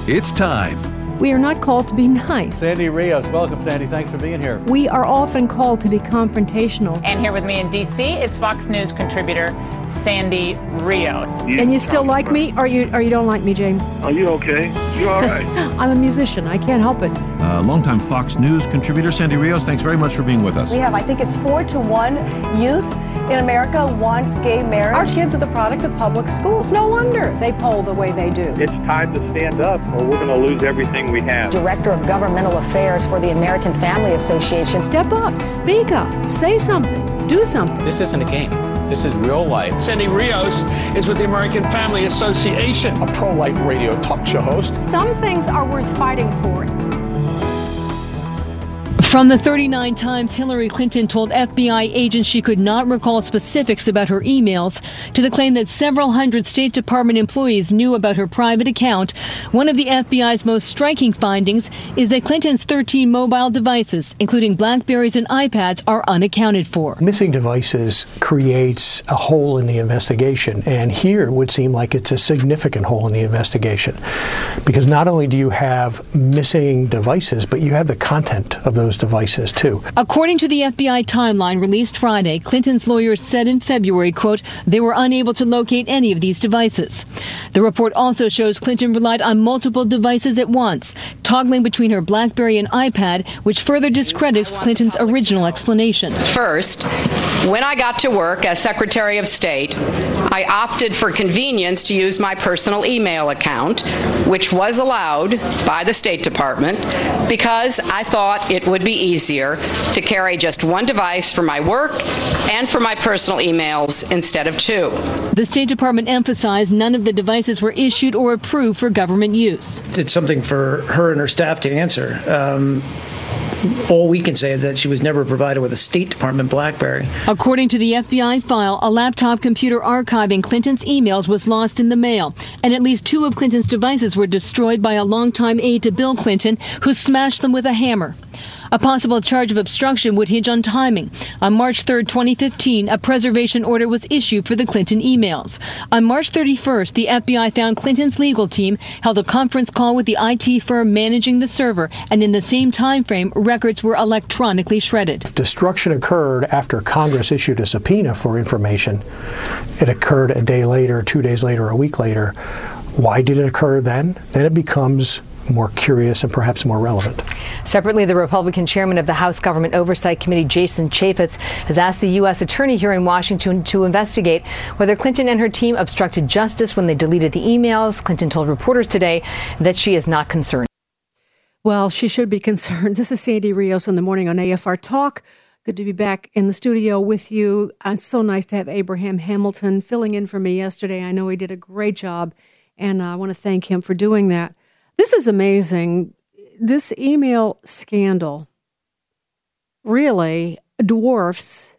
It's time. We are not called to be nice. Sandy Rios. Welcome, Sandy. Thanks for being here. We are often called to be confrontational. And here with me in D.C. is Fox News contributor Sandy Rios. And you still like me, or you don't like me, James? Are you okay? You all right? I'm a musician. I can't help it. Longtime Fox News contributor Sandy Rios, thanks very much for being with us. We have, I think it's 4-1 youth in America wants gay marriage. Our kids are the product of public schools. No wonder they poll the way they do. It's time to stand up or we're going to lose everything we have. Director of Governmental Affairs for the American Family Association. Step up, speak up, say something, do something. This isn't a game. This is real life. Sandy Rios is with the American Family Association. A pro-life radio talk show host. Some things are worth fighting for. From the 39 times Hillary Clinton told FBI agents she could not recall specifics about her emails, to the claim that several hundred State Department employees knew about her private account, one of the FBI's most striking findings is that Clinton's 13 mobile devices, including BlackBerries and iPads, are unaccounted for. Missing devices creates a hole in the investigation, and here it would seem like it's a significant hole in the investigation, because not only do you have missing devices, but you have the content of those devices too. According to the FBI timeline released Friday, Clinton's lawyers said in February, quote, they were unable to locate any of these devices. The report also shows Clinton relied on multiple devices at once, toggling between her BlackBerry and iPad, which further discredits Clinton's original explanation. First, when I got to work as Secretary of State, I opted for convenience to use my personal email account, which was allowed by the State Department, because I thought it would be easier to carry just one device for my work and for my personal emails instead of two. The State Department emphasized none of the devices were issued or approved for government use. It's something for her and her staff to answer. All we can say is that she was never provided with a State Department BlackBerry. According to the FBI file, a laptop computer archiving Clinton's emails was lost in the mail, and at least 2 of Clinton's devices were destroyed by a longtime aide to Bill Clinton, who smashed them with a hammer. A possible charge of obstruction would hinge on timing. On March 3, 2015, a preservation order was issued for the Clinton emails. On March 31st, the FBI found Clinton's legal team held a conference call with the IT firm managing the server, and in the same time frame, records were electronically shredded. Destruction occurred after Congress issued a subpoena for information. It occurred a day later, 2 days later, a week later. Why did it occur then? Then it becomes more curious and perhaps more relevant. Separately, the Republican chairman of the House Government Oversight Committee, Jason Chaffetz, has asked the U.S. attorney here in Washington to investigate whether Clinton and her team obstructed justice when they deleted the emails. Clinton told reporters today that she is not concerned. Well, she should be concerned. This is Sandy Rios in the morning on AFR Talk. Good to be back in the studio with you. It's so nice to have Abraham Hamilton filling in for me yesterday. I know he did a great job, and I want to thank him for doing that. This is amazing. This email scandal really dwarfs,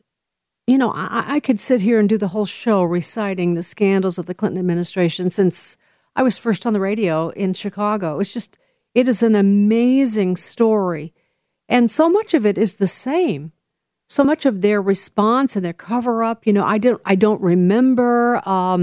I could sit here and do the whole show reciting the scandals of the Clinton administration since I was first on the radio in Chicago. It is an amazing story. And so much of it is the same. So much of their response and their cover-up, I don't remember.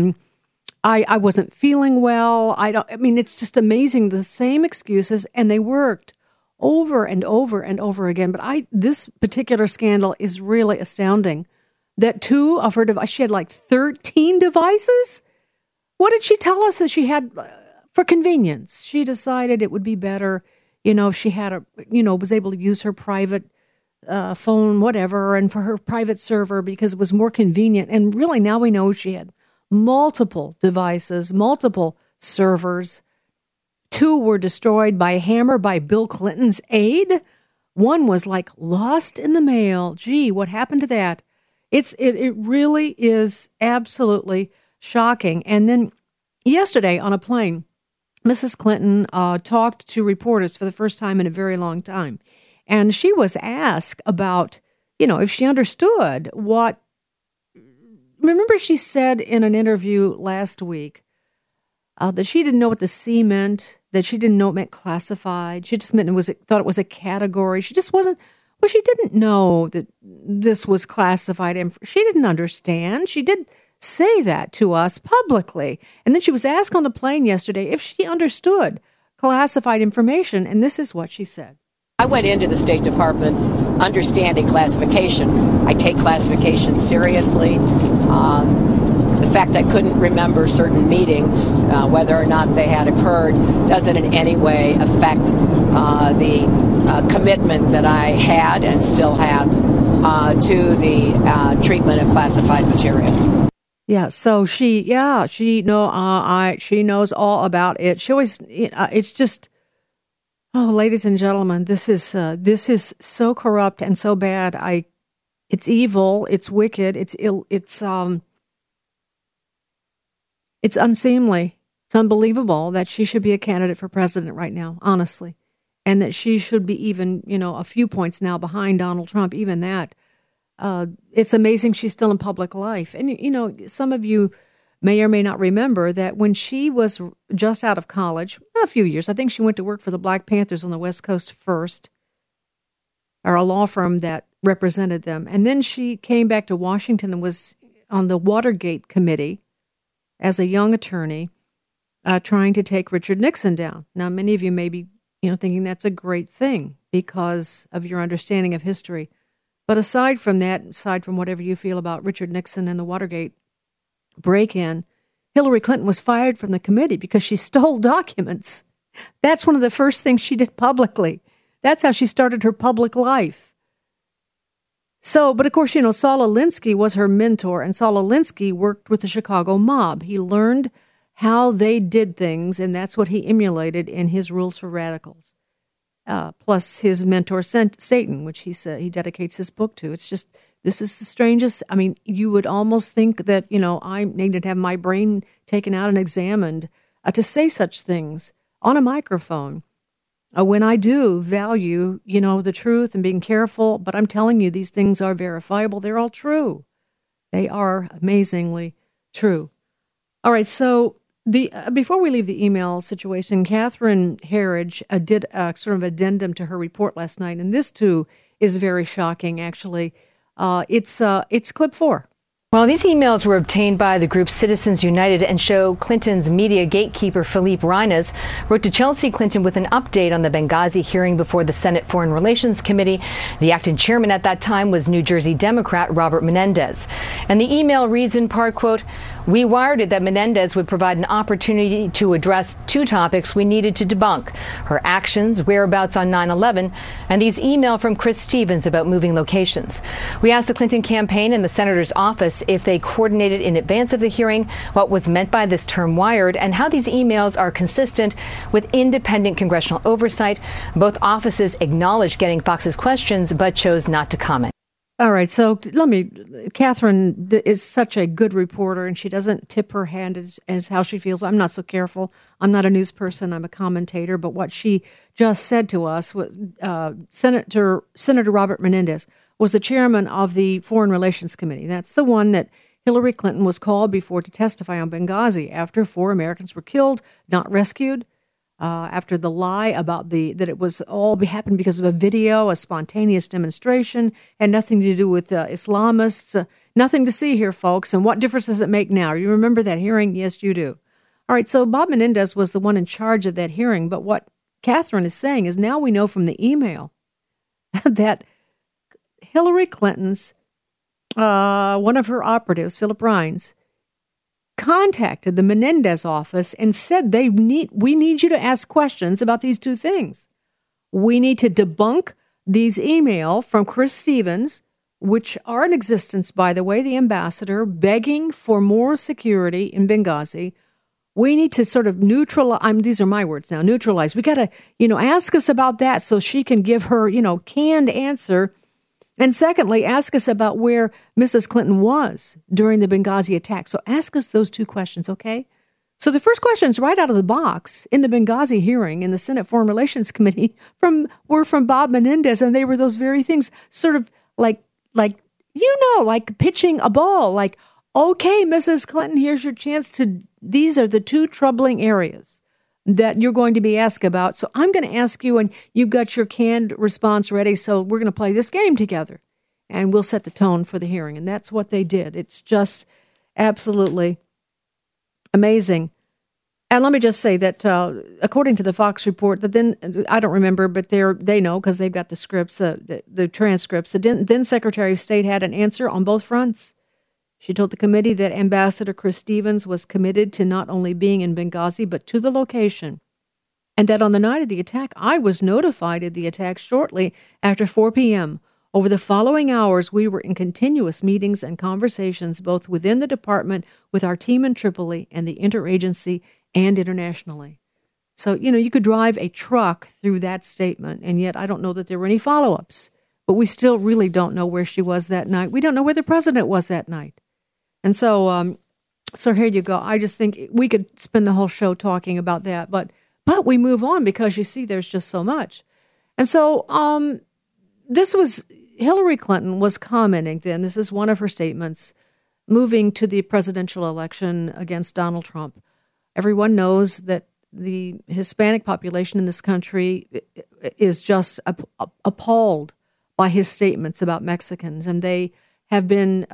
I wasn't feeling well. It's just amazing. The same excuses, and they worked over and over and over again. But this particular scandal is really astounding. That 2 of her devices, she had like 13 devices? What did she tell us that she had for convenience? She decided it would be better, if she had was able to use her private phone, whatever, and for her private server because it was more convenient. And really now we know she had multiple devices, multiple servers. 2 were destroyed by a hammer by Bill Clinton's aide. 1 was like lost in the mail. Gee, what happened to that? It really is absolutely shocking. And then yesterday on a plane, Mrs. Clinton talked to reporters for the first time in a very long time. And she was asked about, if she understood what. Remember she said in an interview last week that she didn't know what the C meant, that she didn't know it meant classified. She just thought it was a category. She just wasn't, she didn't know that this was classified. And she didn't understand. She did say that to us publicly. And then she was asked on the plane yesterday if she understood classified information, and this is what she said. I went into the State Department understanding classification. I take classification seriously. The fact I couldn't remember certain meetings, whether or not they had occurred, doesn't in any way affect the commitment that I had and still have to the treatment of classified material. Yeah, so she knows all about it. She always, it's just, oh, ladies and gentlemen, this is so corrupt and so bad. It's evil, it's wicked, it's unseemly. It's unbelievable that she should be a candidate for president right now, honestly, and that she should be even, a few points now behind Donald Trump. Even that. It's amazing she's still in public life. And, some of you may or may not remember that when she was just out of college, a few years, I think she went to work for the Black Panthers on the West Coast first, or a law firm that represented them. And then she came back to Washington and was on the Watergate Committee as a young attorney trying to take Richard Nixon down. Now, many of you may be, thinking that's a great thing because of your understanding of history. But aside from that, aside from whatever you feel about Richard Nixon and the Watergate break-in, Hillary Clinton was fired from the committee because she stole documents. That's one of the first things she did publicly. That's how she started her public life. So, but of course, Saul Alinsky was her mentor, and Saul Alinsky worked with the Chicago mob. He learned how they did things, and that's what he emulated in his Rules for Radicals. Plus his mentor, Satan, which he said he dedicates his book to. It's just, this is the strangest. I mean, you would almost think that, I needed to have my brain taken out and examined to say such things on a microphone. When I do value, the truth and being careful, but I'm telling you, these things are verifiable. They're all true. They are amazingly true. All right, so before we leave the email situation, Catherine Herridge did a sort of addendum to her report last night, and this too is very shocking. Actually, it's clip 4. Well, these emails were obtained by the group Citizens United and show Clinton's media gatekeeper, Philippe Reines, wrote to Chelsea Clinton with an update on the Benghazi hearing before the Senate Foreign Relations Committee. The acting chairman at that time was New Jersey Democrat Robert Menendez. And the email reads in part, quote, "We wired it that Menendez would provide an opportunity to address 2 topics we needed to debunk: her actions, whereabouts on 9/11, and these email from Chris Stevens about moving locations. We asked the Clinton campaign and the senator's office if they coordinated in advance of the hearing, what was meant by this term wired, and how these emails are consistent with independent congressional oversight. Both offices acknowledged getting Fox's questions, but chose not to comment." All right, so Catherine is such a good reporter, and she doesn't tip her hand as how she feels. I'm not so careful. I'm not a news person. I'm a commentator. But what she just said to us was Senator Robert Menendez was the chairman of the Foreign Relations Committee. That's the one that Hillary Clinton was called before to testify on Benghazi after 4 Americans were killed, not rescued. After the lie about that it was all happened because of a video, a spontaneous demonstration, had nothing to do with Islamists. Nothing to see here, folks. And what difference does it make now? You remember that hearing? Yes, you do. All right, so Bob Menendez was the one in charge of that hearing. But what Catherine is saying is now we know from the email that Hillary Clinton's, one of her operatives, Philip Reines, contacted the Menendez office and said we need you to ask questions about these 2 things. We need to debunk these emails from Chris Stevens, which are in existence, by the way, the ambassador begging for more security in Benghazi. We need to sort of neutralize, these are my words now, neutralize. We got to, ask us about that so she can give her, canned answer. And secondly, ask us about where Mrs. Clinton was during the Benghazi attack. So ask us those 2 questions, okay? So the first questions right out of the box in the Benghazi hearing in the Senate Foreign Relations Committee were from Bob Menendez, and they were those very things, sort of like pitching a ball, like, okay, Mrs. Clinton, here's your chance these are the 2 troubling areas that you're going to be asked about. So I'm going to ask you, and you've got your canned response ready, so we're going to play this game together, and we'll set the tone for the hearing. And that's what they did. It's just absolutely amazing. And let me just say that according to the Fox report, that then, I don't remember, but they know because they've got the scripts, the transcripts. The then Secretary of State had an answer on both fronts. She told the committee that Ambassador Chris Stevens was committed to not only being in Benghazi, but to the location. And that on the night of the attack, I was notified of the attack shortly after 4 p.m. Over the following hours, we were in continuous meetings and conversations, both within the department, with our team in Tripoli, and the interagency, and internationally. So, you could drive a truck through that statement, and yet I don't know that there were any follow-ups. But we still really don't know where she was that night. We don't know where the president was that night. And so here you go. I just think we could spend the whole show talking about that, but we move on because you see there's just so much. And so Hillary Clinton was commenting then, this is one of her statements, moving to the presidential election against Donald Trump. Everyone knows that the Hispanic population in this country is just appalled by his statements about Mexicans, and they have been...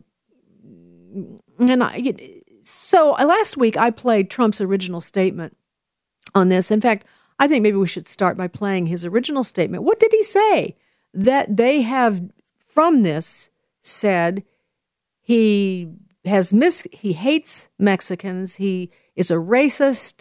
So last week I played Trump's original statement on this. In fact, I think maybe we should start by playing his original statement. What did he say? That they have, from this, said he hates Mexicans, he is a racist,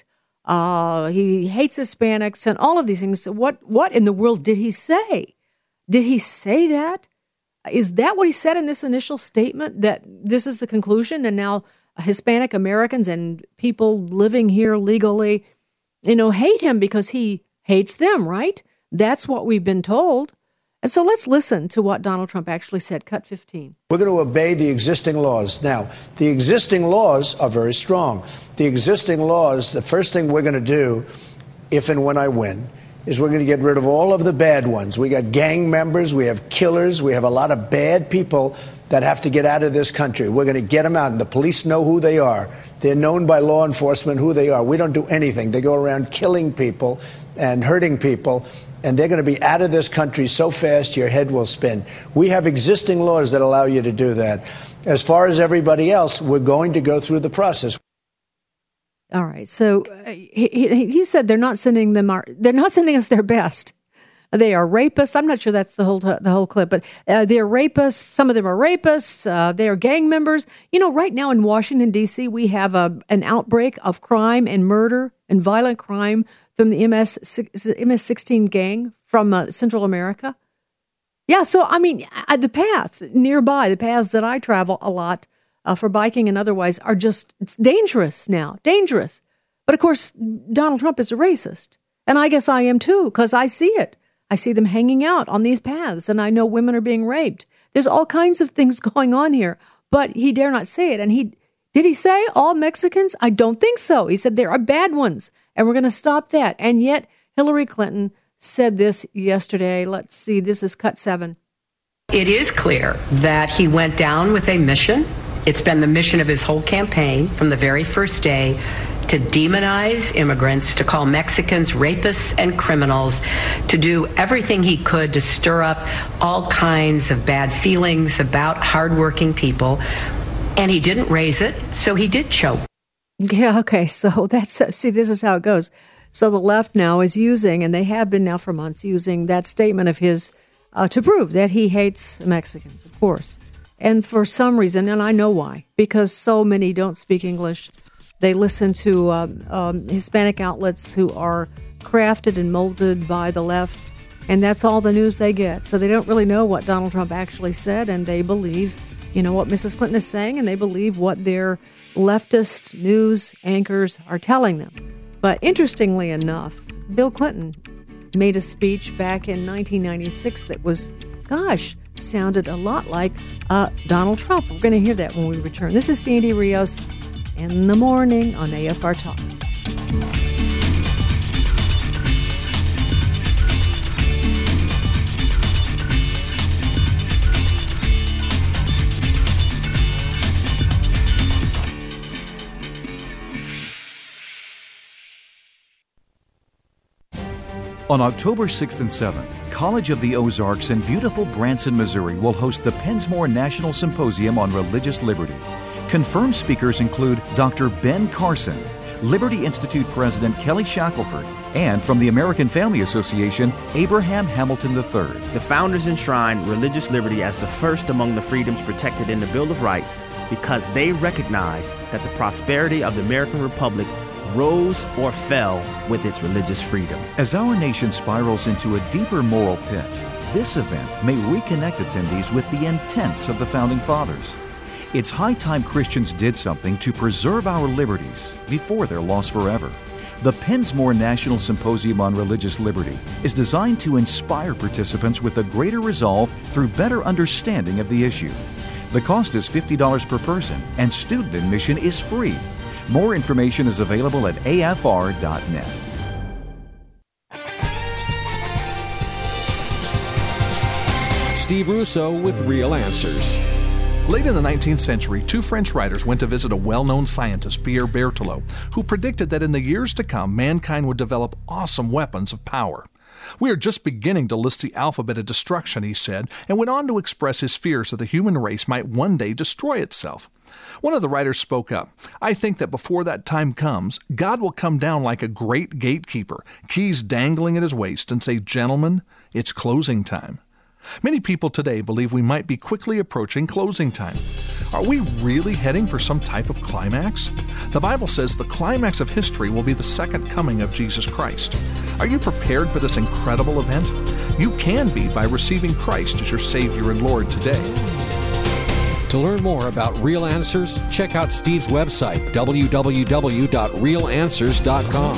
he hates Hispanics, and all of these things. What in the world did he say? Did he say that? Is that what he said in this initial statement, that this is the conclusion, and now Hispanic Americans and people living here legally, hate him because he hates them, right? That's what we've been told. And so let's listen to what Donald Trump actually said. Cut 15. We're going to obey the existing laws. Now, the existing laws are very strong. The existing laws, the first thing we're going to do, if and when I win, is we're going to get rid of all of the bad ones. We got gang members, we have killers, we have a lot of bad people that have to get out of this country. We're going to get them out, and the police know who they are. They're known by law enforcement who they are. We don't do anything. They go around killing people and hurting people, and they're going to be out of this country so fast your head will spin. We have existing laws that allow you to do that. As far as everybody else, we're going to go through the process. All right. So he said they're not sending us their best. They are rapists. I'm not sure that's the whole clip, but they're rapists. Some of them are rapists. They are gang members. Right now in Washington, D.C., we have an outbreak of crime and murder and violent crime from the MS-16 gang from Central America. Yeah. So, the paths nearby, the paths that I travel a lot, for biking and otherwise, it's dangerous now, dangerous. But of course, Donald Trump is a racist. And I guess I am too, because I see it. I see them hanging out on these paths, and I know women are being raped. There's all kinds of things going on here, but he dare not say it. And did he say all Mexicans? I don't think so. He said there are bad ones, and we're going to stop that. And yet, Hillary Clinton said this yesterday. Let's see, this is cut 7. It is clear that he went down with a mission. It's been the mission of his whole campaign from the very first day to demonize immigrants, to call Mexicans rapists and criminals, to do everything he could to stir up all kinds of bad feelings about hardworking people. And he didn't raise it, so he did choke. Yeah, okay, so this is how it goes. So the left now is using, and they have been now for months, using that statement of his to prove that he hates Mexicans, of course. And for some reason, and I know why, because so many don't speak English. They listen to Hispanic outlets who are crafted and molded by the left, and that's all the news they get. So they don't really know what Donald Trump actually said, and they believe, what Mrs. Clinton is saying, and they believe what their leftist news anchors are telling them. But interestingly enough, Bill Clinton made a speech back in 1996 that was, sounded a lot like Donald Trump. We're going to hear that when we return. This is Sandy Rios in the morning on AFR Talk. On October 6th and 7th, College of the Ozarks in beautiful Branson, Missouri will host the Pensmore National Symposium on Religious Liberty. Confirmed speakers include Dr. Ben Carson, Liberty Institute President Kelly Shackelford, and from the American Family Association, Abraham Hamilton III. The founders enshrined religious liberty as the first among the freedoms protected in the Bill of Rights because they recognized that the prosperity of the American Republic rose or fell with its religious freedom. As our nation spirals into a deeper moral pit, this event may reconnect attendees with the intents of the Founding Fathers. It's high time Christians did something to preserve our liberties before they're lost forever. The Pensmore National Symposium on Religious Liberty is designed to inspire participants with a greater resolve through better understanding of the issue. The cost is $50 per person, and student admission is free. More information is available at afr.net. Steve Russo with Real Answers. Late in the 19th century, two French writers went to visit a well-known scientist, Pierre Berthelot, who predicted that in the years to come, mankind would develop awesome weapons of power. "We are just beginning to list the alphabet of destruction," he said, and went on to express his fears that the human race might one day destroy itself. One of the writers spoke up. "I think that before that time comes, God will come down like a great gatekeeper, keys dangling at his waist, and say, 'Gentlemen, it's closing time.'" Many people today believe we might be quickly approaching closing time. Are we really heading for some type of climax? The Bible says the climax of history will be the second coming of Jesus Christ. Are you prepared for this incredible event? You can be by receiving Christ as your Savior and Lord today. To learn more about Real Answers, check out Steve's website, www.realanswers.com.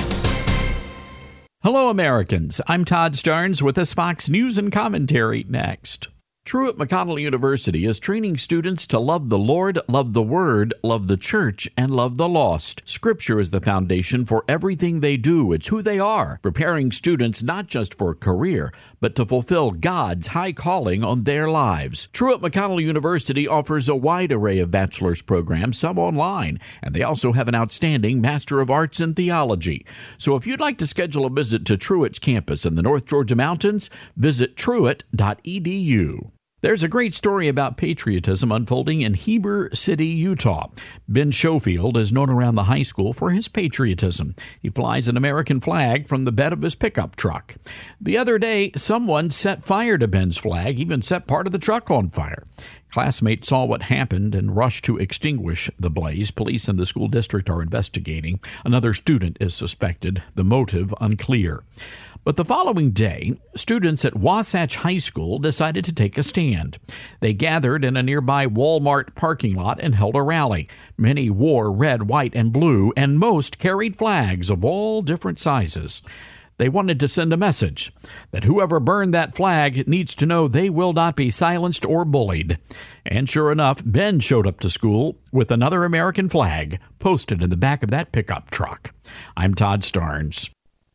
Hello, Americans. I'm Todd Starnes with this Fox News and Commentary next. Truett McConnell University is training students to love the Lord, love the Word, love the Church, and love the lost. Scripture is the foundation for everything they do. It's who they are, preparing students not just for a career, but to fulfill God's high calling on their lives. Truett McConnell University offers a wide array of bachelor's programs, some online, and they also have an outstanding Master of Arts in Theology. So if you'd like to schedule a visit to Truett's campus in the North Georgia mountains, visit truett.edu. There's a great story about patriotism unfolding in Heber City, Utah. Ben Schofield is known around the high school for his patriotism. He flies an American flag from the bed of his pickup truck. The other day, someone set fire to Ben's flag, even set part of the truck on fire. Classmates saw what happened and rushed to extinguish the blaze. Police in the school district are investigating. Another student is suspected, the motive unclear. But the following day, students at Wasatch High School decided to take a stand. They gathered in a nearby Walmart parking lot and held a rally. Many wore red, white, and blue, and most carried flags of all different sizes. They wanted to send a message that whoever burned that flag needs to know they will not be silenced or bullied. And sure enough, Ben showed up to school with another American flag posted in the back of that pickup truck. I'm Todd Starnes.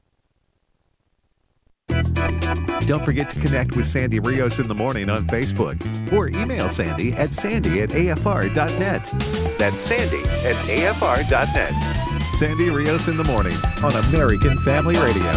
Don't forget to connect with Sandy Rios in the morning on Facebook or email Sandy at sandy@afr.net. That's sandy@afr.net. Sandy Rios in the morning on American Family Radio.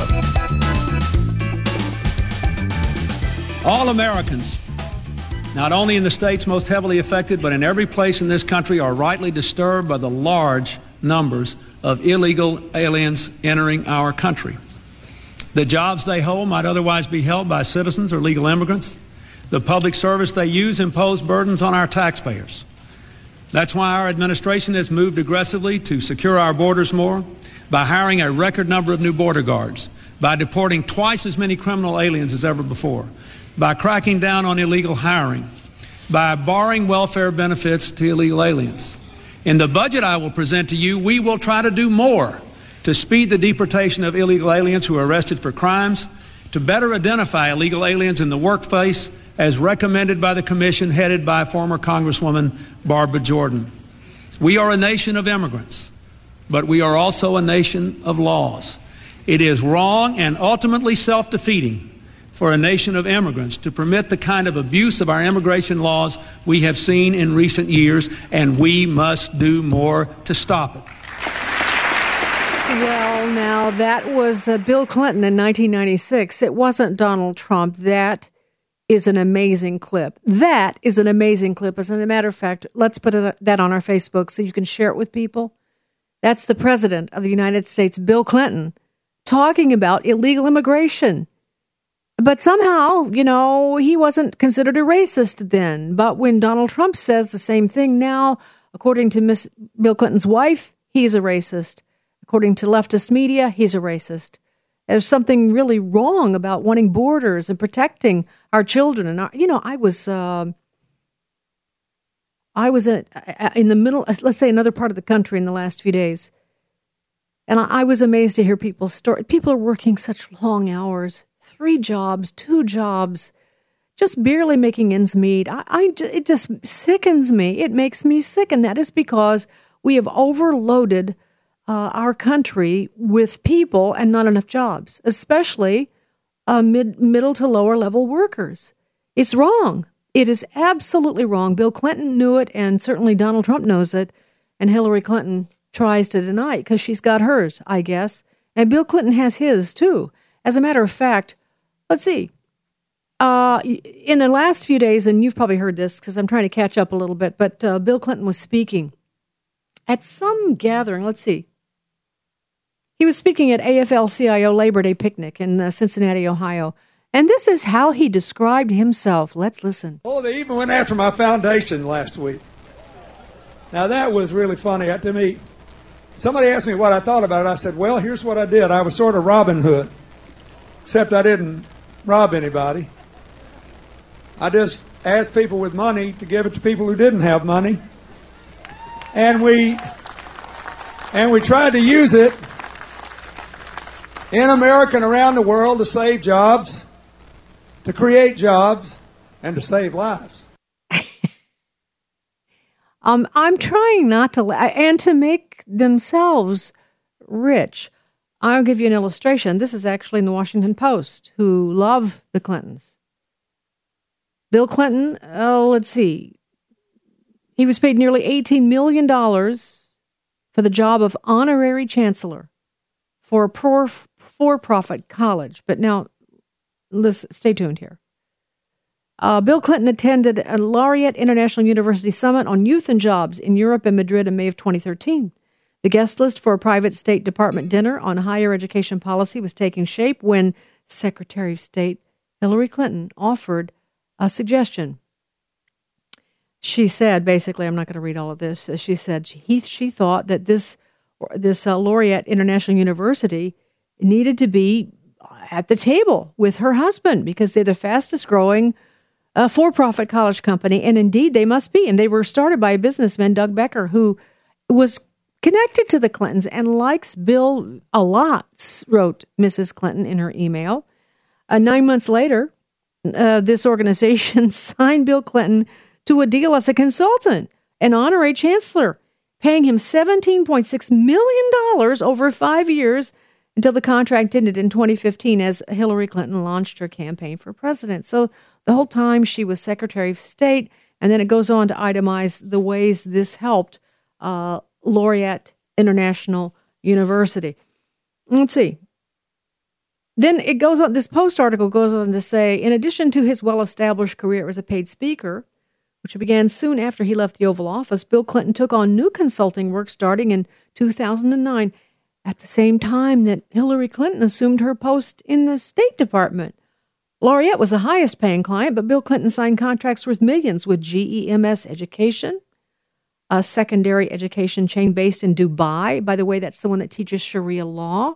All Americans, not only in the states most heavily affected, but in every place in this country, are rightly disturbed by the large numbers of illegal aliens entering our country. The jobs they hold might otherwise be held by citizens or legal immigrants. The public service they use impose burdens on our taxpayers. That's why our administration has moved aggressively to secure our borders more, by hiring a record number of new border guards, by deporting twice as many criminal aliens as ever before, by cracking down on illegal hiring, by barring welfare benefits to illegal aliens. In the budget I will present to you, we will try to do more to speed the deportation of illegal aliens who are arrested for crimes, to better identify illegal aliens in the workplace as recommended by the commission headed by former Congresswoman Barbara Jordan. We are a nation of immigrants, but we are also a nation of laws. It is wrong and ultimately self-defeating for a nation of immigrants to permit the kind of abuse of our immigration laws we have seen in recent years, and we must do more to stop it. Well, now, that was Bill Clinton in 1996. It wasn't Donald Trump. That is an amazing clip. That is an amazing clip. As a matter of fact, let's put that on our Facebook so you can share it with people. That's the President of the United States, Bill Clinton, talking about illegal immigration. But somehow, he wasn't considered a racist then. But when Donald Trump says the same thing now, according to Miss Bill Clinton's wife, he's a racist. According to leftist media, he's a racist. There's something really wrong about wanting borders and protecting our children. And I was in the middle, let's say another part of the country in the last few days, and I was amazed to hear people's story. People are working such long hours, 3 jobs, 2 jobs, just barely making ends meet. It just sickens me. It makes me sick, and that is because we have overloaded our country with people and not enough jobs, especially middle to lower level workers. It's wrong. It is absolutely wrong. Bill Clinton knew it, and certainly Donald Trump knows it, and Hillary Clinton tries to deny it because she's got hers, I guess, and Bill Clinton has his too. As a matter of fact, let's see. In the last few days, and you've probably heard this because I'm trying to catch up a little bit, but Bill Clinton was speaking at some gathering. Let's see. He was speaking at AFL-CIO Labor Day picnic in Cincinnati, Ohio. And this is how he described himself. Let's listen. Oh, they even went after my foundation last week. Now, that was really funny to me. Somebody asked me what I thought about it. I said, well, here's what I did. I was sort of Robin Hood, except I didn't rob anybody. I just asked people with money to give it to people who didn't have money. And we tried to use it in America and around the world to save jobs, to create jobs, and to save lives. I'm trying not to, and to make themselves rich. I'll give you an illustration. This is actually in the Washington Post, who love the Clintons. Bill Clinton, let's see. He was paid nearly $18 million for the job of honorary chancellor for a for-profit college. But now, listen, stay tuned here. Bill Clinton attended a Laureate International University Summit on Youth and Jobs in Europe and Madrid in May of 2013. The guest list for a private State Department dinner on higher education policy was taking shape when Secretary of State Hillary Clinton offered a suggestion. She said, basically, I'm not going to read all of this. She said she thought that this Laureate International University needed to be at the table with her husband because they're the fastest growing for-profit college company, and indeed they must be. And they were started by a businessman, Doug Becker, who was connected to the Clintons and likes Bill a lot, wrote Mrs. Clinton in her email. 9 months later, this organization signed Bill Clinton to a deal as a consultant, an honorary chancellor, paying him $17.6 million over 5 years until the contract ended in 2015 as Hillary Clinton launched her campaign for president. So the whole time she was Secretary of State, and then it goes on to itemize the ways this helped Laureate International University. Let's see. Then it goes on, this Post article goes on to say, in addition to his well-established career as a paid speaker, which began soon after he left the Oval Office, Bill Clinton took on new consulting work starting in 2009, at the same time that Hillary Clinton assumed her post in the State Department. Laureate was the highest paying client, but Bill Clinton signed contracts worth millions with GEMS Education, a secondary education chain based in Dubai. By the way, that's the one that teaches Sharia law.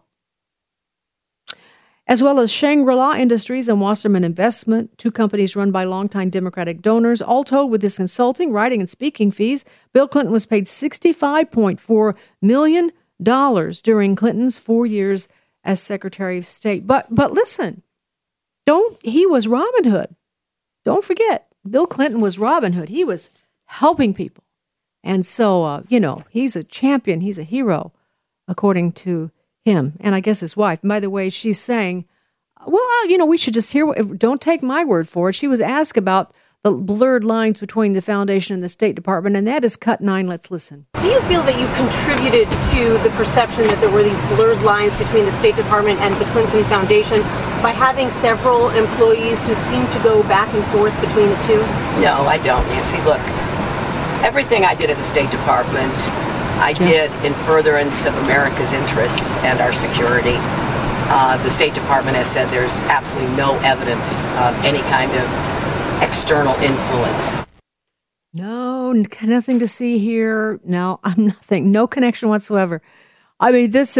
As well as Shangri-La Industries and Wasserman Investment, 2 companies run by longtime Democratic donors. All told, with his consulting, writing, and speaking fees, Bill Clinton was paid $65.4 million during Clinton's 4 years as Secretary of State. But listen, he was Robin Hood. Don't forget, Bill Clinton was Robin Hood. He was helping people. And so, he's a champion. He's a hero, according to him, and I guess his wife. And by the way, she's saying, well, we should just hear, don't take my word for it. She was asked about the blurred lines between the foundation and the State Department, and that is cut 9. Let's listen. Do you feel that you contributed to the perception that there were these blurred lines between the State Department and the Clinton Foundation by having several employees who seem to go back and forth between the two? No, I don't, Nancy. Look, everything I did at the State Department I did in furtherance of America's interests and our security. The State Department has said there's absolutely no evidence of any kind of external influence. No, nothing to see here. No, I'm nothing. No connection whatsoever. I mean, this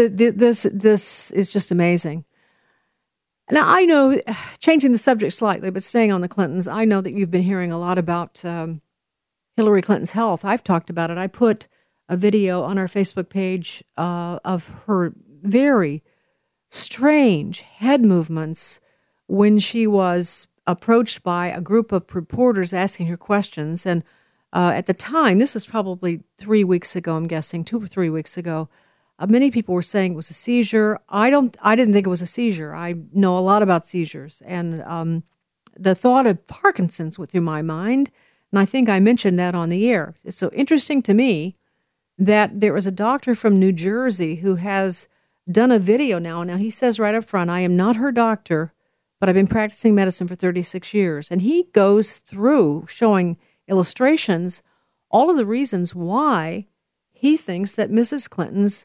is just amazing. Now, I know, changing the subject slightly, but staying on the Clintons, I know that you've been hearing a lot about Hillary Clinton's health. I've talked about it. I put a video on our Facebook page of her very strange head movements when she was approached by a group of reporters asking her questions. And at the time, this is probably 3 weeks ago, I'm guessing, 2 or 3 weeks ago, many people were saying it was a seizure. I didn't think it was a seizure. I know a lot about seizures. And the thought of Parkinson's went through my mind, and I think I mentioned that on the air. It's so interesting to me that there was a doctor from New Jersey who has done a video now. Now, he says right up front, I am not her doctor, but I've been practicing medicine for 36 years. And he goes through showing illustrations, all of the reasons why he thinks that Mrs. Clinton's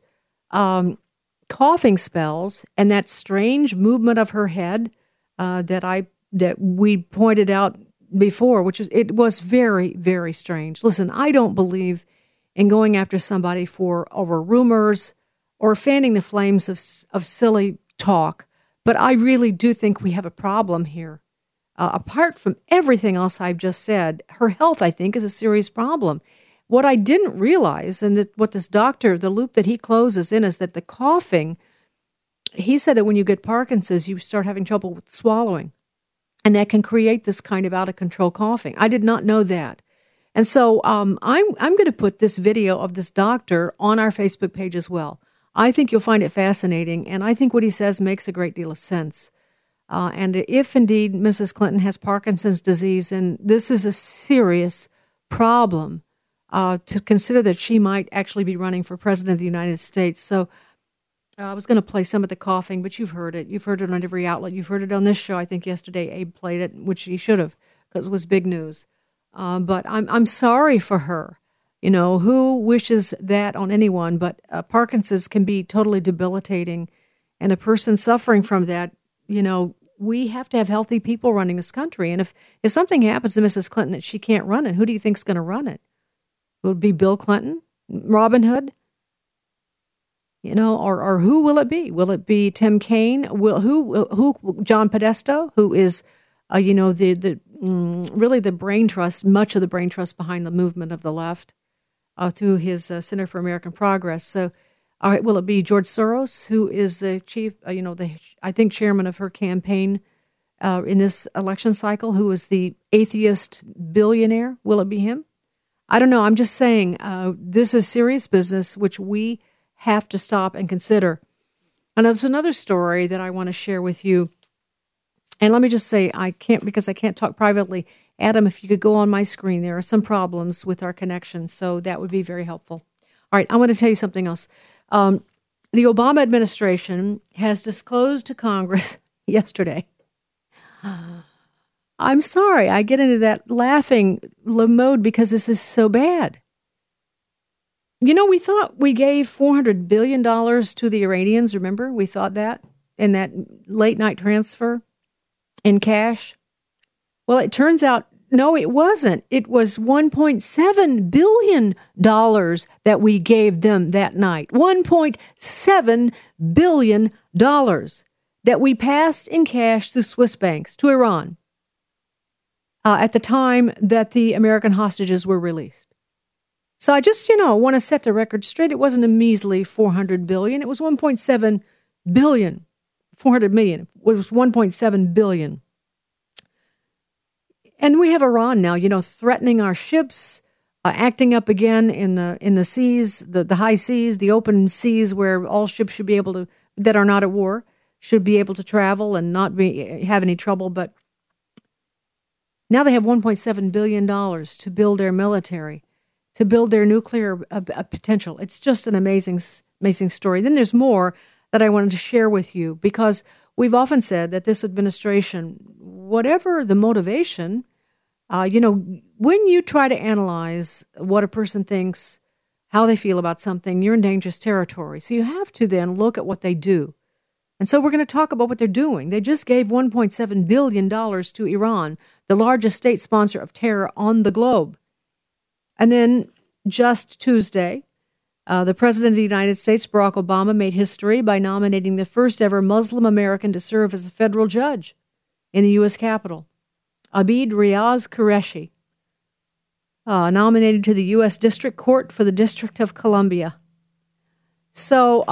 coughing spells and that strange movement of her head that we pointed out before, it was very, very strange. Listen, I don't believe in going after somebody over rumors or fanning the flames of silly talk, but I really do think we have a problem here. Apart from everything else I've just said, her health, I think, is a serious problem. What I didn't realize, and what this doctor, the loop that he closes in, is that the coughing, he said that when you get Parkinson's, you start having trouble with swallowing, and that can create this kind of out-of-control coughing. I did not know that. And so I'm going to put this video of this doctor on our Facebook page as well. I think you'll find it fascinating, and I think what he says makes a great deal of sense. And if indeed Mrs. Clinton has Parkinson's disease, then this is a serious problem to consider that she might actually be running for president of the United States. So I was going to play some of the coughing, but you've heard it. You've heard it on every outlet. You've heard it on this show. I think yesterday Abe played it, which he should have, because it was big news. But I'm sorry for her. You know, who wishes that on anyone? But Parkinson's can be totally debilitating. And a person suffering from that, you know, we have to have healthy people running this country. And if something happens to Mrs. Clinton that she can't run it, who do you think's going to run it? Will it be Bill Clinton? Robin Hood? You know, or who will it be? Will it be Tim Kaine? Who John Podesta, who is, you know, really the brain trust, much of the brain trust behind the movement of the left through his Center for American Progress. So, all right, will it be George Soros, who is the chief, I think chairman of her campaign in this election cycle, who is the atheist billionaire? Will it be him? I don't know. I'm just saying this is serious business, which we have to stop and consider. And there's another story that I want to share with you. And let me just say, I can't talk privately. Adam, if you could go on my screen, there are some problems with our connection, so that would be very helpful. All right, I want to tell you something else. The Obama administration has disclosed to Congress yesterday. I'm sorry, I get into that laughing mode because this is so bad. You know, we thought we gave $400 billion to the Iranians, remember? We thought that in that late night transfer in cash. Well, it turns out, no, it wasn't. It was $1.7 billion that we gave them that night. $1.7 billion that we passed in cash through Swiss banks to Iran at the time that the American hostages were released. So I just, want to set the record straight. It wasn't a measly $400 billion. It was $1.7 billion. $400 million. It was $1.7 billion. And we have Iran now, threatening our ships, acting up again in the seas, the high seas, the open seas where all ships should be able to, that are not at war, should be able to travel and not have any trouble. But now they have $1.7 billion to build their military, to build their nuclear potential. It's just an amazing story. Then there's more that I wanted to share with you, because we've often said that this administration, whatever the motivation, when you try to analyze what a person thinks, how they feel about something, you're in dangerous territory. So you have to then look at what they do. And so we're going to talk about what they're doing. They just gave $1.7 billion to Iran, the largest state sponsor of terror on the globe. And then just Tuesday, the President of the United States, Barack Obama, made history by nominating the first ever Muslim American to serve as a federal judge in the U.S. Capitol, Abid Riaz Qureshi, nominated to the U.S. District Court for the District of Columbia. So,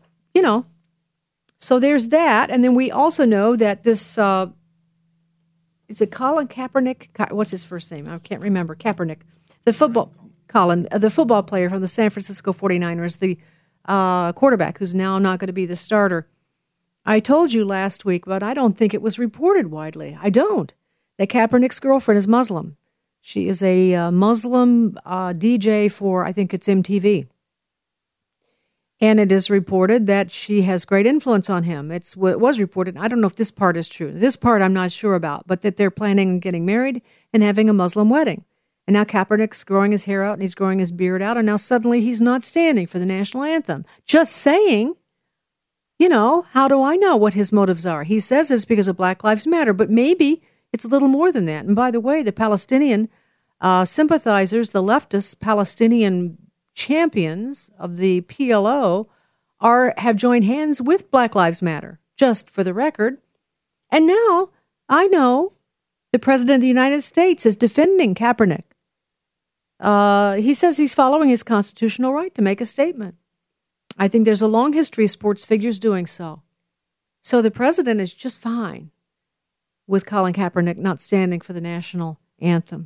so there's that. And then we also know that this, is it Colin Kaepernick? What's his first name? I can't remember. Kaepernick. The football player from the San Francisco 49ers, the quarterback who's now not going to be the starter. I told you last week, but I don't think it was reported widely. I don't. That Kaepernick's girlfriend is Muslim. She is a Muslim DJ for, I think it's MTV. And it is reported that she has great influence on him. It was reported. I don't know if this part is true. This part I'm not sure about, but that they're planning on getting married and having a Muslim wedding. And now Kaepernick's growing his hair out and he's growing his beard out, and now suddenly he's not standing for the national anthem. Just saying, how do I know what his motives are? He says it's because of Black Lives Matter, but maybe it's a little more than that. And by the way, the Palestinian sympathizers, the leftist Palestinian champions of the PLO have joined hands with Black Lives Matter, just for the record. And now I know the President of the United States is defending Kaepernick. He says he's following his constitutional right to make a statement. I think there's a long history of sports figures doing so. So the president is just fine with Colin Kaepernick not standing for the national anthem.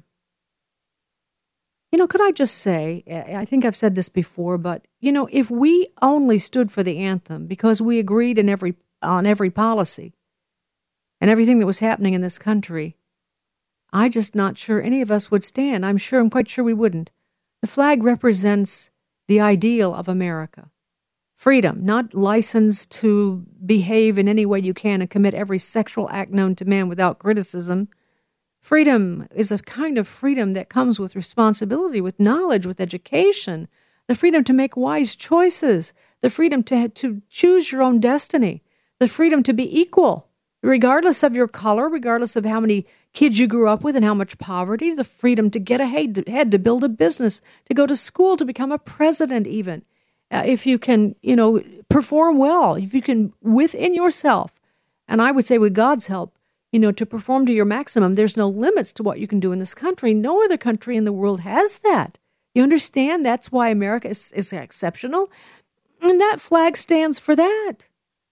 Could I just say, I think I've said this before, but, if we only stood for the anthem because we agreed on every policy and everything that was happening in this country, I'm just not sure any of us would stand. I'm quite sure we wouldn't. The flag represents the ideal of America. Freedom, not license to behave in any way you can and commit every sexual act known to man without criticism. Freedom is a kind of freedom that comes with responsibility, with knowledge, with education, the freedom to make wise choices, the freedom to choose your own destiny, the freedom to be equal, regardless of your color, regardless of how many kids you grew up with and how much poverty, the freedom to get ahead, to build a business, to go to school, to become a president even. If you can, perform well, if you can, within yourself, and I would say with God's help, to perform to your maximum, there's no limits to what you can do in this country. No other country in the world has that. You understand? That's why America is exceptional. And that flag stands for that.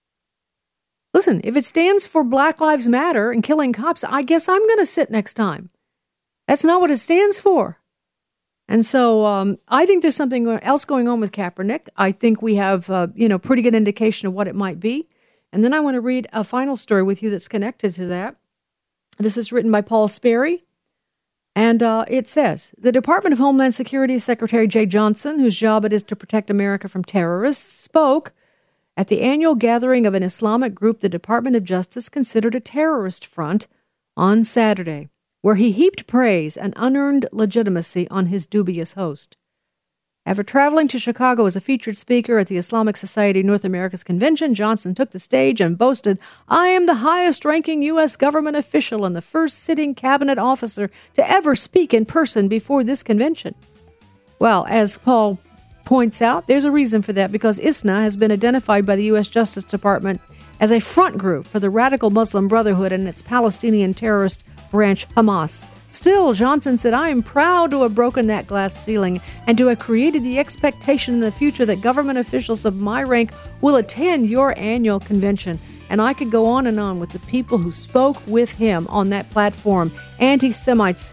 Listen, if it stands for Black Lives Matter and killing cops, I guess I'm going to sit next time. That's not what it stands for. And so I think there's something else going on with Kaepernick. I think we have, pretty good indication of what it might be. And then I want to read a final story with you that's connected to that. This is written by Paul Sperry. And it says, the Department of Homeland Security Secretary Jeh Johnson, whose job it is to protect America from terrorists, spoke at the annual gathering of an Islamic group the Department of Justice considered a terrorist front on Saturday, where he heaped praise and unearned legitimacy on his dubious host. After traveling to Chicago as a featured speaker at the Islamic Society North America's convention, Johnson took the stage and boasted, "I am the highest-ranking U.S. government official and the first sitting cabinet officer to ever speak in person before this convention." Well, as Paul points out, there's a reason for that, because ISNA has been identified by the U.S. Justice Department as a front group for the Radical Muslim Brotherhood and its Palestinian terrorist branch, Hamas. Still, Johnson said, "I am proud to have broken that glass ceiling and to have created the expectation in the future that government officials of my rank will attend your annual convention." And I could go on and on with the people who spoke with him on that platform. Anti-Semites,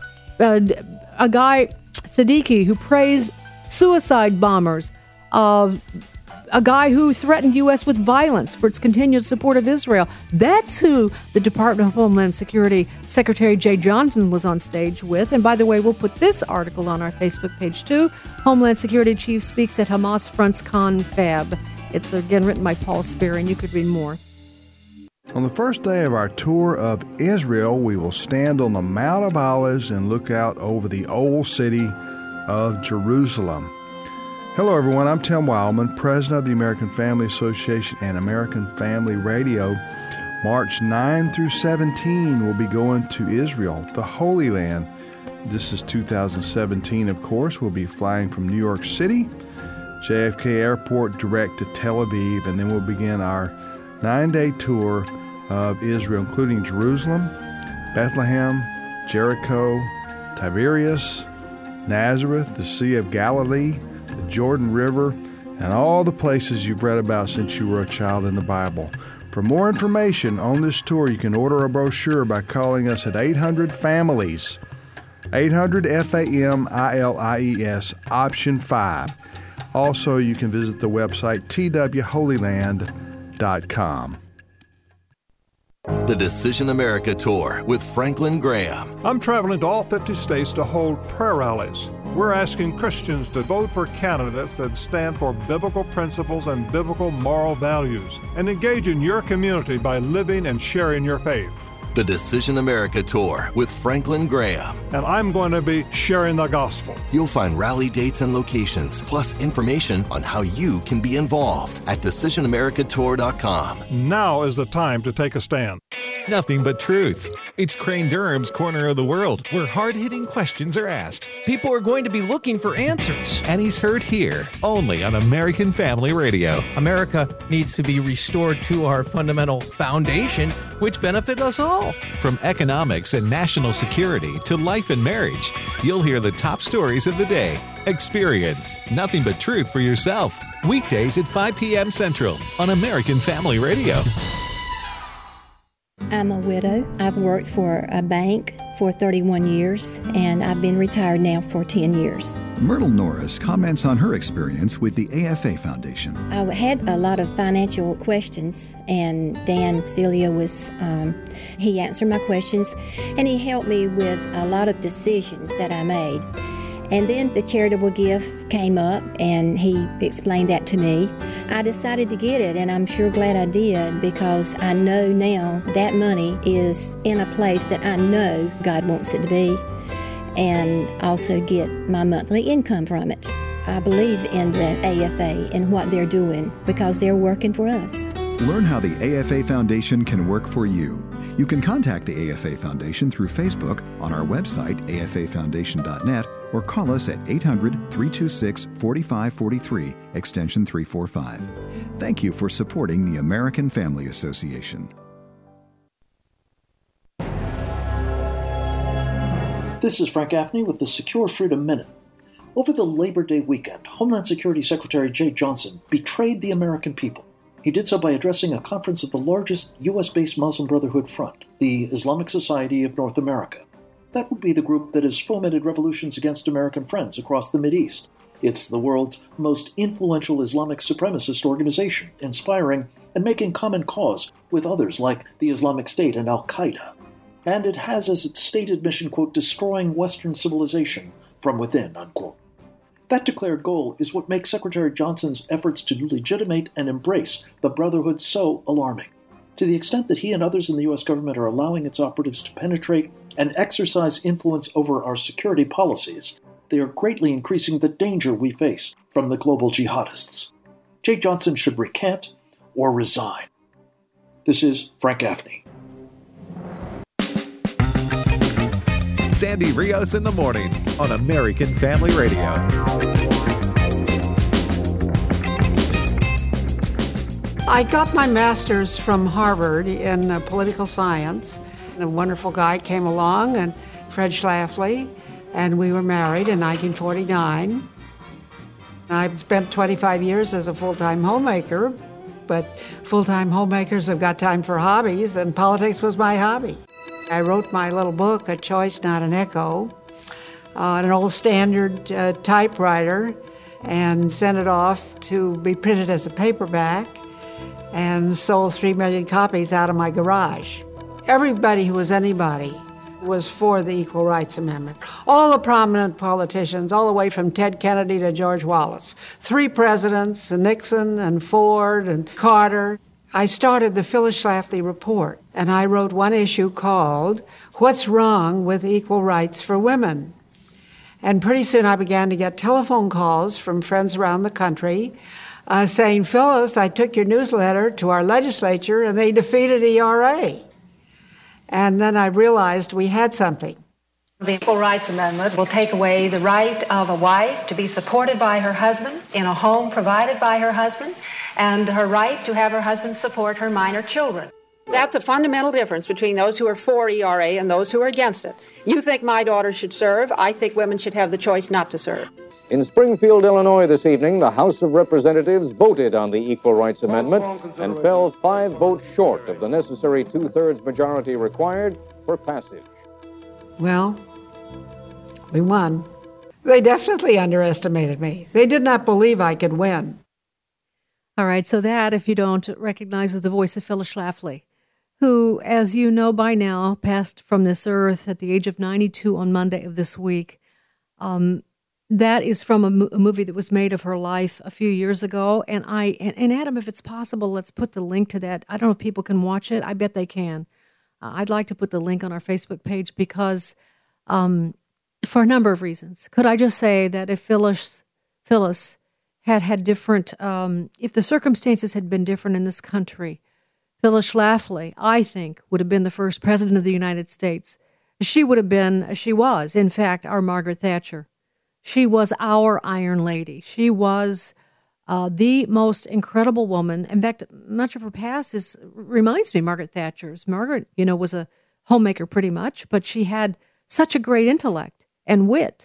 a guy, Siddiqui, who praised suicide bombers, a guy who threatened U.S. with violence for its continued support of Israel. That's who the Department of Homeland Security Secretary Jeh Johnson was on stage with. And by the way, we'll put this article on our Facebook page too. Homeland Security Chief speaks at Hamas Front's Confab. It's again written by Paul Sperry, and you could read more. On the first day of our tour of Israel, we will stand on the Mount of Olives and look out over the old city of Jerusalem. Hello, everyone. I'm Tim Wildman, president of the American Family Association and American Family Radio. March 9 through 17, we'll be going to Israel, the Holy Land. This is 2017, of course. We'll be flying from New York City, JFK Airport, direct to Tel Aviv, and then we'll begin our 9-day tour of Israel, including Jerusalem, Bethlehem, Jericho, Tiberias, Nazareth, the Sea of Galilee, the Jordan River, and all the places you've read about since you were a child in the Bible. For more information on this tour, you can order a brochure by calling us at 800-FAMILIES, 800-FAMILIES, option 5. Also, you can visit the website twholyland.com. The Decision America Tour with Franklin Graham. I'm traveling to all 50 states to hold prayer rallies. We're asking Christians to vote for candidates that stand for biblical principles and biblical moral values and engage in your community by living and sharing your faith. The Decision America Tour with Franklin Graham. And I'm going to be sharing the gospel. You'll find rally dates and locations, plus information on how you can be involved at DecisionAmericaTour.com. Now is the time to take a stand. Nothing but truth. It's Crane Durham's Corner of the World, where hard-hitting questions are asked. People are going to be looking for answers. And he's heard here, only on American Family Radio. America needs to be restored to our fundamental foundation, which benefit us all. From economics and national security to life and marriage, you'll hear the top stories of the day. Experience Nothing But Truth for yourself. Weekdays at 5 p.m. Central on American Family Radio. I'm a widow. I've worked for a bank for 31 years, and I've been retired now for 10 years. Myrtle Norris comments on her experience with the AFA Foundation. I had a lot of financial questions, and Dan Celia he answered my questions, and he helped me with a lot of decisions that I made. And then the charitable gift came up, and he explained that to me. I decided to get it, and I'm sure glad I did, because I know now that money is in a place that I know God wants it to be, and also get my monthly income from it. I believe in the AFA and what they're doing, because they're working for us. Learn how the AFA Foundation can work for you. You can contact the AFA Foundation through Facebook, on our website, afafoundation.net, or call us at 800-326-4543, extension 345. Thank you for supporting the American Family Association. This is Frank Gaffney with the Secure Freedom Minute. Over the Labor Day weekend, Homeland Security Secretary Jay Johnson betrayed the American people. He did so by addressing a conference of the largest U.S.-based Muslim Brotherhood front, the Islamic Society of North America. That would be the group that has fomented revolutions against American friends across the Mideast. It's the world's most influential Islamic supremacist organization, inspiring and making common cause with others like the Islamic State and Al-Qaeda. And it has as its stated mission, quote, destroying Western civilization from within, unquote. That declared goal is what makes Secretary Johnson's efforts to legitimate and embrace the Brotherhood so alarming. To the extent that he and others in the U.S. government are allowing its operatives to penetrate and exercise influence over our security policies, they are greatly increasing the danger we face from the global jihadists. Jay Johnson should recant or resign. This is Frank Gaffney. Sandy Rios in the morning on American Family Radio. I got my master's from Harvard in political science. A wonderful guy came along, and Fred Schlafly, and we were married in 1949. I've spent 25 years as a full-time homemaker, but full-time homemakers have got time for hobbies, and politics was my hobby. I wrote my little book, A Choice, Not an Echo, on an old standard typewriter, and sent it off to be printed as a paperback, and sold 3 million copies out of my garage. Everybody who was anybody was for the Equal Rights Amendment. All the prominent politicians, all the way from Ted Kennedy to George Wallace. 3 presidents, Nixon and Ford and Carter. I started the Phyllis Schlafly Report, and I wrote one issue called What's Wrong with Equal Rights for Women? And pretty soon I began to get telephone calls from friends around the country saying, Phyllis, I took your newsletter to our legislature and they defeated ERA. And then I realized we had something. The Equal Rights Amendment will take away the right of a wife to be supported by her husband in a home provided by her husband, and her right to have her husband support her minor children. That's a fundamental difference between those who are for ERA and those who are against it. You think my daughter should serve. I think women should have the choice not to serve. In Springfield, Illinois this evening, the House of Representatives voted on the Equal Rights Amendment and fell 5 votes short of the necessary 2/3 majority required for passage. Well, we won. They definitely underestimated me. They did not believe I could win. All right, so that, if you don't recognize, is the voice of Phyllis Schlafly, who, as you know by now, passed from this earth at the age of 92 on Monday of this week. That is from a movie that was made of her life a few years ago. And Adam, if it's possible, let's put the link to that. I don't know if people can watch it. I bet they can. I'd like to put the link on our Facebook page because, for a number of reasons. Could I just say that if Phyllis had different, if the circumstances had been different in this country, Phyllis Schlafly, I think, would have been the first president of the United States. She was, in fact, our Margaret Thatcher. She was our Iron Lady. She was the most incredible woman. In fact, much of her past reminds me of Margaret Thatcher's. Margaret, was a homemaker pretty much, but she had such a great intellect and wit,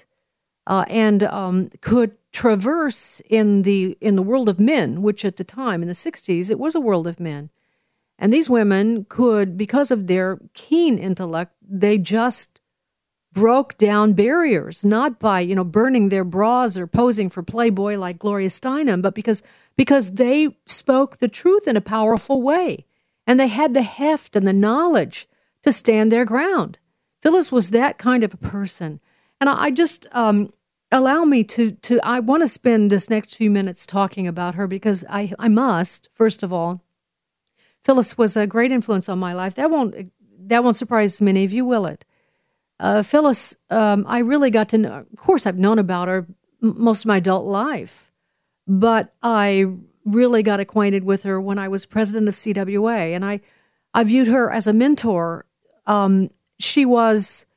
and could traverse in the world of men, which at the time in the 60s it was a world of men. And these women could, because of their keen intellect, they just broke down barriers, not by, burning their bras or posing for Playboy like Gloria Steinem, but because they spoke the truth in a powerful way. And they had the heft and the knowledge to stand their ground. Phyllis was that kind of a person. And I just, allow me to I want to spend this next few minutes talking about her because I must, first of all. Phyllis was a great influence on my life. That won't surprise many of you, will it? Phyllis, I really got to know, of course I've known about her most of my adult life, but I really got acquainted with her when I was president of CWA, and I viewed her as a mentor. She was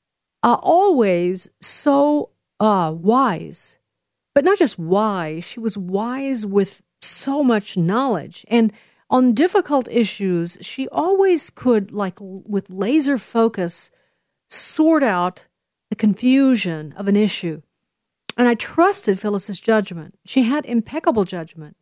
always so wise, but not just wise, she was wise with so much knowledge, and on difficult issues, she always could, with laser focus, sort out the confusion of an issue. And I trusted Phyllis's judgment. She had impeccable judgment.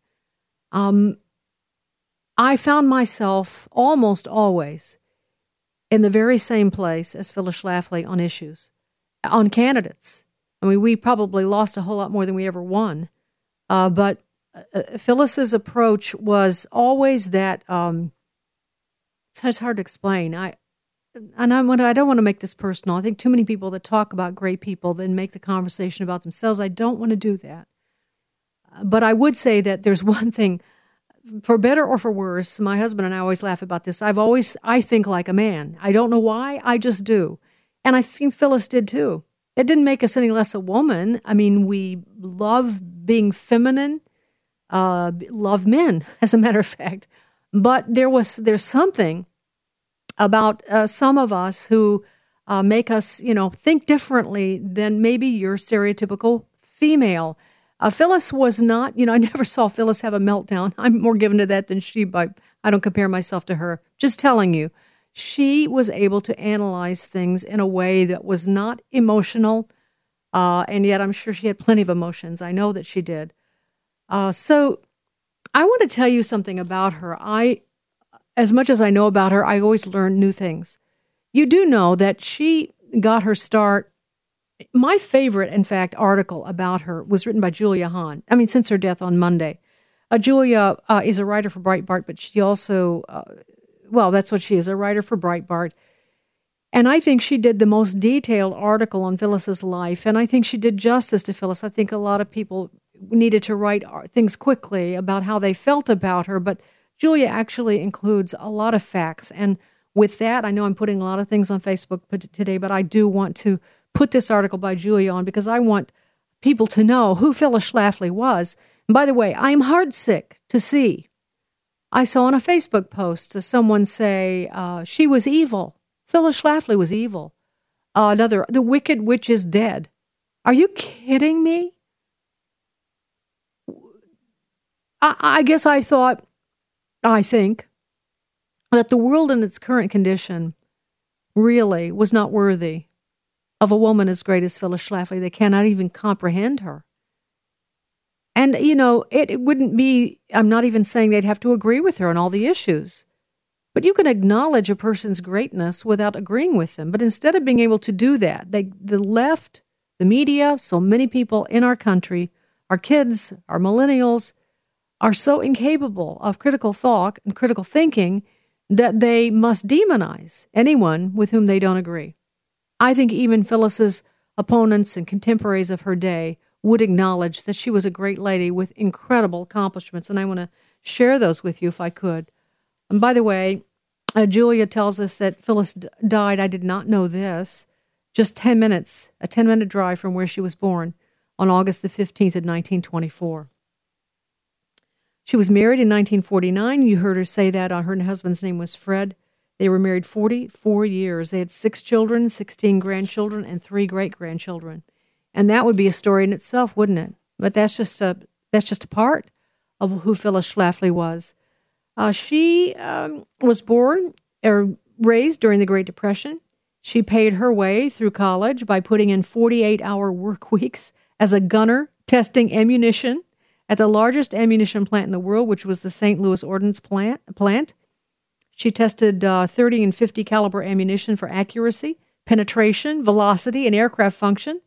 I found myself almost always in the very same place as Phyllis Schlafly on issues, on candidates. I mean, we probably lost a whole lot more than we ever won. But Phyllis's approach was always that, it's hard to explain. I don't want to make this personal. I think too many people that talk about great people then make the conversation about themselves. I don't want to do that. But I would say that there's one thing, for better or for worse, my husband and I always laugh about this. I think like a man. I don't know why, I just do. And I think Phyllis did too. It didn't make us any less a woman. I mean, we love being feminine, love men, as a matter of fact. But there's something about some of us who make us, think differently than maybe your stereotypical female. Phyllis was not, I never saw Phyllis have a meltdown. I'm more given to that than she, but I don't compare myself to her. Just telling you, she was able to analyze things in a way that was not emotional, and yet I'm sure she had plenty of emotions. I know that she did. So I want to tell you something about her. As much as I know about her, I always learn new things. You do know that she got her start. My favorite, in fact, article about her was written by Julia Hahn. I mean, since her death on Monday. Julia is a writer for Breitbart, but she also, that's what she is, a writer for Breitbart. And I think she did the most detailed article on Phyllis's life, and I think she did justice to Phyllis. I think a lot of people needed to write things quickly about how they felt about her, but Julia actually includes a lot of facts. And with that, I know I'm putting a lot of things on Facebook today, but I do want to put this article by Julia on because I want people to know who Phyllis Schlafly was. And by the way, I am heartsick to see. I saw on a Facebook post someone say she was evil. Phyllis Schlafly was evil. Another, the Wicked Witch is dead. Are you kidding me? I guess I think that the world in its current condition really was not worthy of a woman as great as Phyllis Schlafly. They cannot even comprehend her. And, it wouldn't be, I'm not even saying they'd have to agree with her on all the issues. But you can acknowledge a person's greatness without agreeing with them. But instead of being able to do that, the left, the media, so many people in our country, our kids, our millennials, are so incapable of critical thought and critical thinking that they must demonize anyone with whom they don't agree. I think even Phyllis's opponents and contemporaries of her day would acknowledge that she was a great lady with incredible accomplishments, and I want to share those with you if I could. And by the way, Julia tells us that Phyllis died, I did not know this, just 10 minutes, a 10-minute drive from where she was born on August the 15th of 1924. She was married in 1949. You heard her say that. Her husband's name was Fred. They were married 44 years. They had 6 children, 16 grandchildren, and 3 great-grandchildren. And that would be a story in itself, wouldn't it? But that's just a part of who Phyllis Schlafly was. She was born or raised during the Great Depression. She paid her way through college by putting in 48-hour work weeks as a gunner testing ammunition at the largest ammunition plant in the world, which was the St. Louis Ordnance Plant. She tested 30 and 50 caliber ammunition for accuracy, penetration, velocity, and aircraft function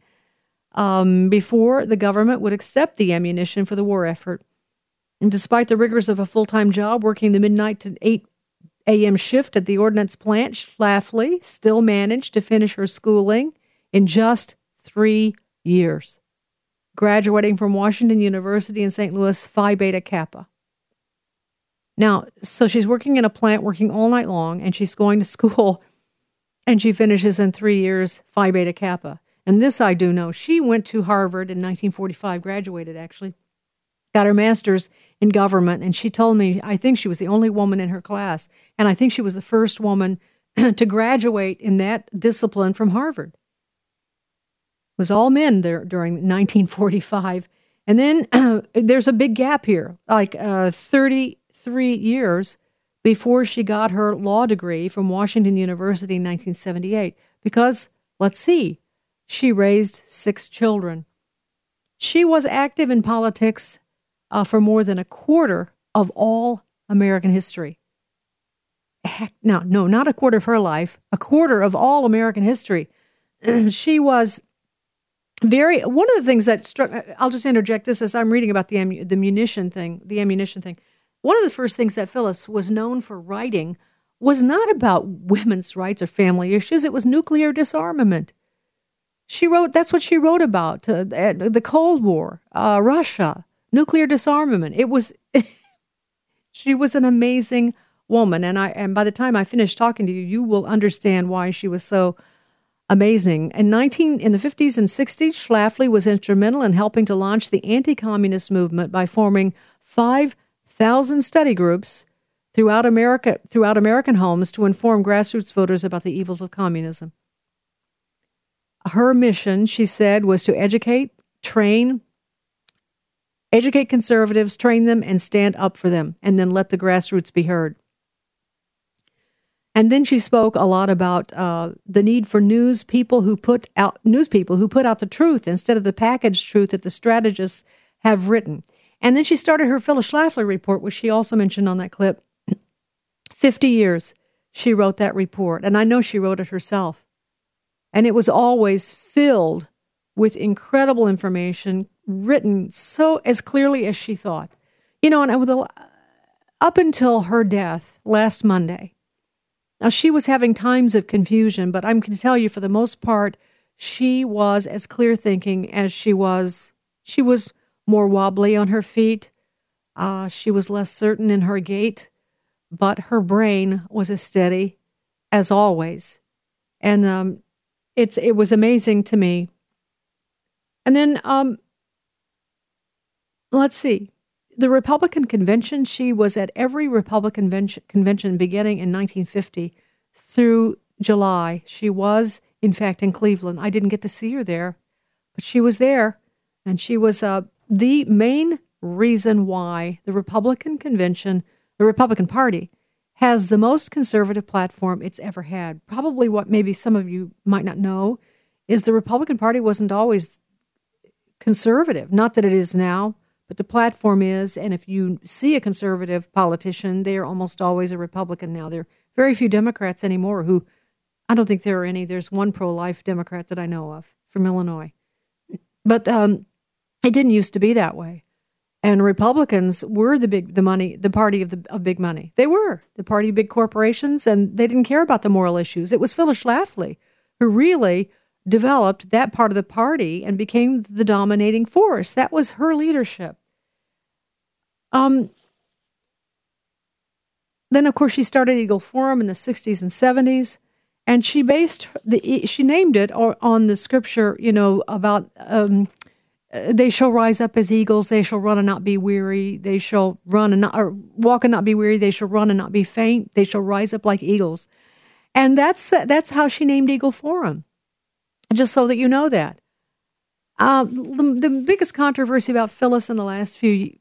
before the government would accept the ammunition for the war effort. And despite the rigors of a full-time job working the midnight to 8 a.m. shift at the ordnance plant, Schlafly still managed to finish her schooling in just 3 years, graduating from Washington University in St. Louis Phi Beta Kappa. Now, so she's working in a plant, working all night long, and she's going to school, and she finishes in 3 years Phi Beta Kappa. And this I do know. She went to Harvard in 1945, graduated actually, got her master's in government, and she told me, I think she was the only woman in her class, and I think she was the first woman to graduate in that discipline from Harvard. It was all men there during 1945. And then there's a big gap here, like 33 years before she got her law degree from Washington University in 1978, because, let's see, she raised 6 children. She was active in politics for more than a quarter of all American history. Heck, no, not a quarter of her life, a quarter of all American history. She was one of the things that struck, I'll just interject this as I'm reading about the ammunition thing. One of the first things that Phyllis was known for writing was not about women's rights or family issues. It was nuclear disarmament. That's what she wrote about, the Cold War, Russia, nuclear disarmament. She was an amazing woman. And by the time I finish talking to you, you will understand why she was so amazing. In the 50s and 60s, Schlafly was instrumental in helping to launch the anti-communist movement by forming 5,000 study groups throughout American homes to inform grassroots voters about the evils of communism. Her mission, she said, was to educate conservatives, train them, and stand up for them, and then let the grassroots be heard. And then she spoke a lot about the need for news people who put out the truth instead of the packaged truth that the strategists have written. And then she started her Phyllis Schlafly report, which she also mentioned on that clip. 50 years she wrote that report, and I know she wrote it herself. And it was always filled with incredible information, written so as clearly as she thought. And up until her death last Monday, now she was having times of confusion, but I'm going to tell you, for the most part, she was as clear thinking as she was. She was more wobbly on her feet. She was less certain in her gait, but her brain was as steady as always. And it was amazing to me. And then, let's see. The Republican convention, she was at every Republican convention beginning in 1950 through July. She was, in fact, in Cleveland. I didn't get to see her there, but she was there, and she was the main reason why the Republican convention, the Republican Party, has the most conservative platform it's ever had. Probably what maybe some of you might not know is the Republican Party wasn't always conservative. Not that it is now, but the platform is, and if you see a conservative politician, they are almost always a Republican now. There are very few Democrats anymore who, I don't think there are any. There's one pro-life Democrat that I know of from Illinois. But it didn't used to be that way. And Republicans were the party of big money. They were the party of big corporations, and they didn't care about the moral issues. It was Phyllis Schlafly who really developed that part of the party and became the dominating force. That was her leadership. Then, of course, she started Eagle Forum in the 60s and 70s, and she named it on the scripture, about they shall rise up as eagles, they shall run and not be weary, they shall walk and not be weary, they shall run and not be faint, they shall rise up like eagles. And that's how she named Eagle Forum. Just so that you know that. The biggest controversy about Phyllis in the last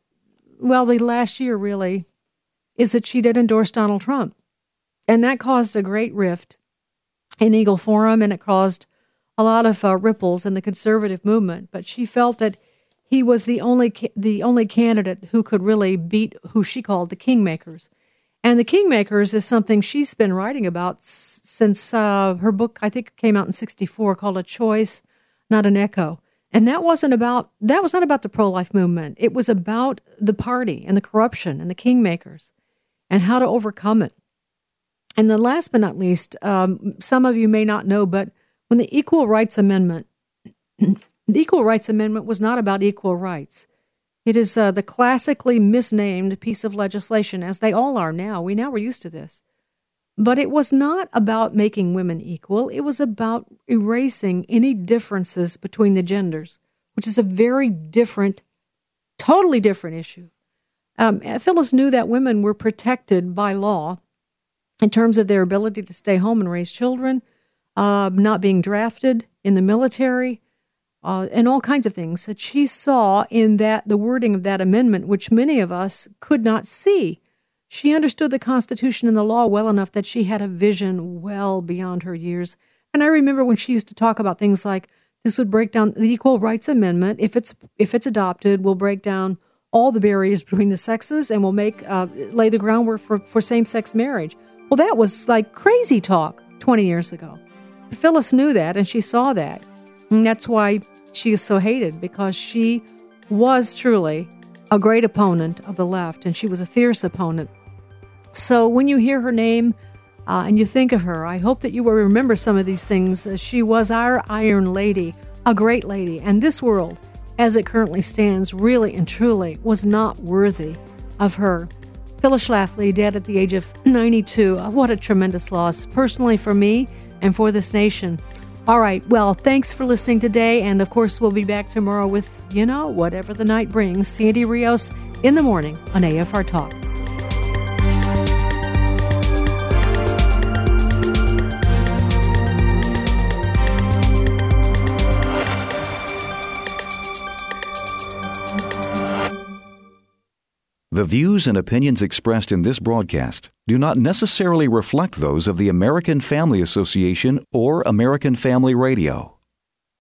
year really, is that she did endorse Donald Trump. And that caused a great rift in Eagle Forum, and it caused a lot of ripples in the conservative movement. But she felt that he was the only candidate who could really beat who she called the Kingmakers. And the Kingmakers is something she's been writing about since her book, I think, came out in 1964, called A Choice, Not an Echo. And that was not about the pro-life movement. It was about the party and the corruption and the Kingmakers and how to overcome it. And then last but not least, some of you may not know, but when the Equal Rights Amendment, the Equal Rights Amendment was not about equal rights. It is the classically misnamed piece of legislation, as they all are now. We now are used to this. But it was not about making women equal. It was about erasing any differences between the genders, which is a very different, totally different issue. Phyllis knew that women were protected by law in terms of their ability to stay home and raise children, not being drafted in the military, and all kinds of things that she saw in the wording of that amendment, which many of us could not see. She understood the Constitution and the law well enough that she had a vision well beyond her years. And I remember when she used to talk about things like, this would break down the Equal Rights Amendment. If it's adopted, will break down all the barriers between the sexes and will lay the groundwork for same-sex marriage. Well, that was like crazy talk 20 years ago. Phyllis knew that, and she saw that. And that's why she is so hated, because she was truly a great opponent of the left, and she was a fierce opponent. So when you hear her name and you think of her, I hope that you will remember some of these things. She was our Iron Lady, a great lady, and this world, as it currently stands, really and truly was not worthy of her. Phyllis Schlafly, dead at the age of 92. What a tremendous loss, personally for me and for this nation. All right, well, thanks for listening today, and of course we'll be back tomorrow with, whatever the night brings. Sandy Rios in the morning on AFR Talk. The views and opinions expressed in this broadcast do not necessarily reflect those of the American Family Association or American Family Radio.